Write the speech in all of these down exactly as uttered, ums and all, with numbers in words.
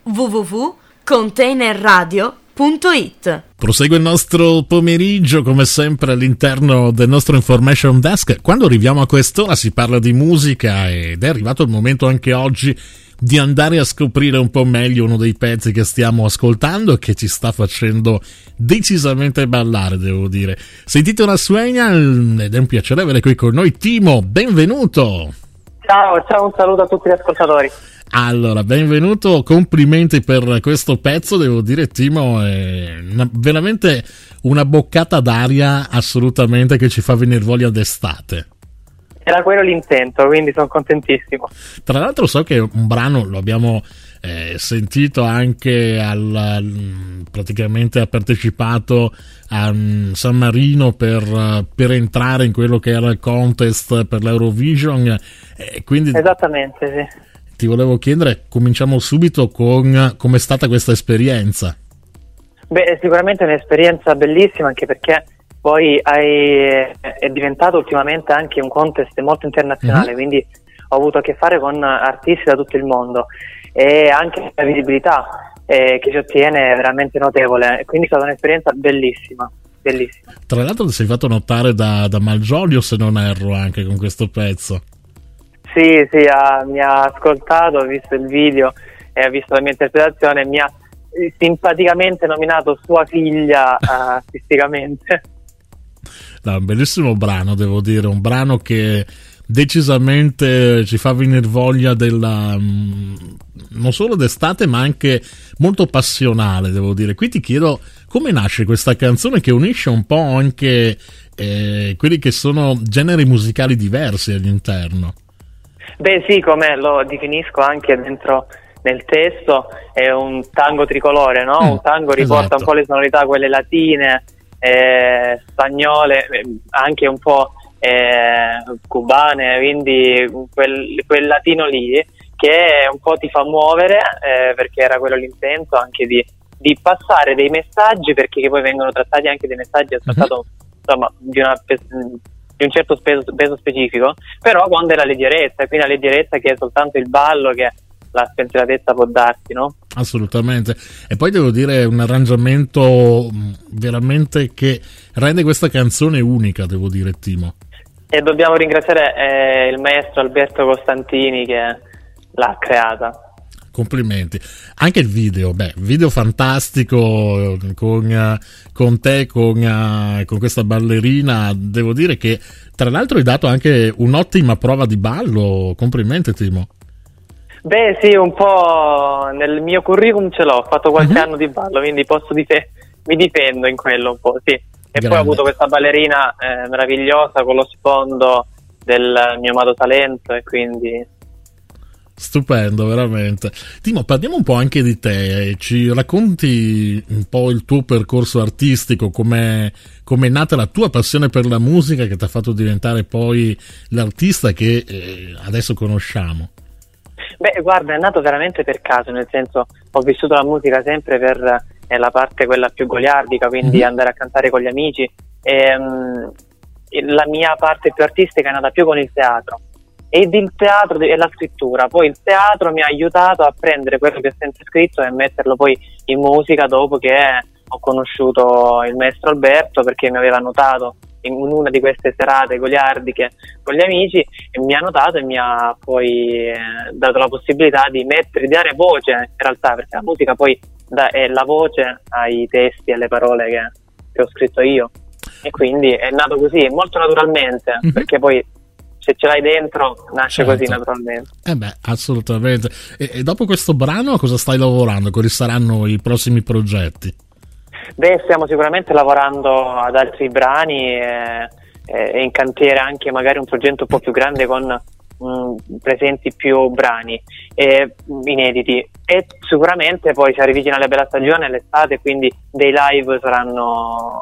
w w w punto container radio punto it. Prosegue il nostro pomeriggio come sempre all'interno del nostro Information Desk. Quando arriviamo a quest'ora si parla di musica ed è arrivato il momento anche oggi di andare a scoprire un po' meglio uno dei pezzi che stiamo ascoltando e che ci sta facendo decisamente ballare, devo dire. Sentite una suena ed è un piacere avere qui con noi Timo, benvenuto! Ciao, ciao, un saluto a tutti gli ascoltatori. Allora, benvenuto, complimenti per questo pezzo, devo dire Timo, è una, veramente una boccata d'aria assolutamente che ci fa venire voglia d'estate. Era quello l'intento, quindi sono contentissimo. Tra l'altro so che un brano lo abbiamo eh, sentito anche al, al praticamente ha partecipato a um, San Marino per, uh, per entrare in quello che era il contest per l'Eurovision. Eh, quindi Esattamente, sì. Ti volevo chiedere, cominciamo subito con com'è stata questa esperienza. Beh, è sicuramente un'esperienza bellissima, anche perché poi hai, è diventato ultimamente anche un contest molto internazionale, mm-hmm. quindi ho avuto a che fare con artisti da tutto il mondo e anche la visibilità eh, che si ottiene è veramente notevole, quindi è stata un'esperienza bellissima, bellissima. Tra l'altro ti sei fatto notare da, da Malgioglio, se non erro, anche con questo pezzo. Sì, sì, ha, mi ha ascoltato, ha visto il video e ha visto la mia interpretazione e mi ha simpaticamente nominato sua figlia uh, artisticamente. No, un bellissimo brano, devo dire, un brano che decisamente ci fa venire voglia della non solo d'estate ma anche molto passionale, devo dire. Qui ti chiedo come nasce questa canzone che unisce un po' anche eh, quelli che sono generi musicali diversi all'interno. Beh sì, come lo definisco anche dentro nel testo, è un tango tricolore, no? Mm, un tango riporta esatto. un po' le sonorità, quelle latine, eh, spagnole, anche un po' eh, cubane, quindi quel, quel latino lì che un po' ti fa muovere, eh, perché era quello l'intento anche di, di passare dei messaggi, perché poi vengono trattati anche dei messaggi a trattato, mm-hmm. insomma, di una di un certo peso, peso specifico, però con della leggerezza, quindi la leggerezza che è soltanto il ballo che la spensieratezza può darti, no? Assolutamente. E poi devo dire un arrangiamento veramente che rende questa canzone unica, devo dire, Timo. E dobbiamo ringraziare eh, il maestro Alberto Costantini che l'ha creata. Complimenti. Anche il video, beh, video fantastico con, con te, con, con questa ballerina. Devo dire che tra l'altro hai dato anche un'ottima prova di ballo. Complimenti, Timo. Beh sì, un po' nel mio curriculum ce l'ho, ho fatto qualche uh-huh. anno di ballo, quindi posso dif- mi difendo in quello un po', sì. E Grande. Poi ho avuto questa ballerina eh, meravigliosa con lo sfondo del mio amato talento e quindi... Stupendo, veramente. Timo, parliamo un po' anche di te, ci racconti un po' il tuo percorso artistico, come è nata la tua passione per la musica che ti ha fatto diventare poi l'artista che eh, adesso conosciamo. Beh, guarda, è nato veramente per caso, nel senso ho vissuto la musica sempre per eh, la parte quella più goliardica, quindi mm-hmm. andare a cantare con gli amici e um, la mia parte più artistica è nata più con il teatro. Ed il teatro e la scrittura, poi il teatro mi ha aiutato a prendere quello che ho sempre scritto e metterlo poi in musica dopo che ho conosciuto il maestro Alberto, perché mi aveva notato in una di queste serate goliardiche con gli amici e mi ha notato e mi ha poi eh, dato la possibilità di mettere, di dare voce in realtà, perché la musica poi da, è la voce ai testi e alle parole che, che ho scritto io, e quindi è nato così molto naturalmente, mm-hmm. perché poi se ce l'hai dentro nasce certo. così naturalmente. Eh beh, assolutamente. E, e dopo questo brano a cosa stai lavorando? Quali saranno i prossimi progetti? Beh, stiamo sicuramente lavorando ad altri brani e, e in cantiere anche magari un progetto un po' più grande con mh, presenti più brani e, inediti, e sicuramente poi si avvicina la bella stagione, l'estate, quindi dei live saranno...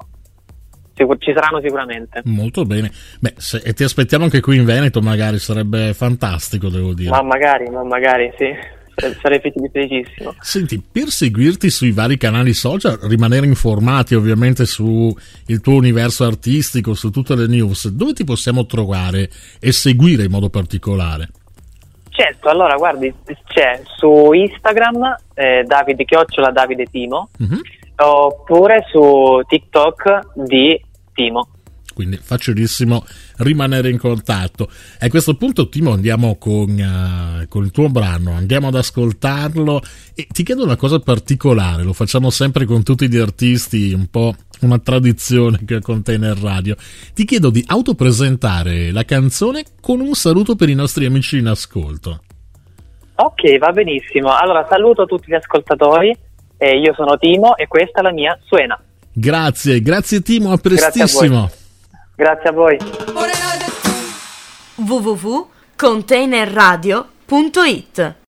ci saranno sicuramente. Molto bene. Beh, se, e ti aspettiamo anche qui in Veneto, magari sarebbe fantastico, devo dire. Ma magari, ma magari, sì. Sarei felicissimo. Senti, per seguirti sui vari canali social, rimanere informati ovviamente su il tuo universo artistico, su tutte le news, dove ti possiamo trovare e seguire in modo particolare? Certo, allora guardi, c'è su Instagram eh, Davide Chiocciola Davide Timo, mm-hmm. oppure su TikTok di Timo. Quindi facilissimo rimanere in contatto. E a questo punto, Timo, andiamo con, uh, con il tuo brano, andiamo ad ascoltarlo e ti chiedo una cosa particolare, lo facciamo sempre con tutti gli artisti, un po' una tradizione che contiene il radio. Ti chiedo di autopresentare la canzone con un saluto per i nostri amici in ascolto. Ok, va benissimo. Allora saluto tutti gli ascoltatori, eh, io sono Timo e questa è la mia Suena. Grazie, grazie Timo, a prestissimo. Grazie a voi. w w w punto container radio punto it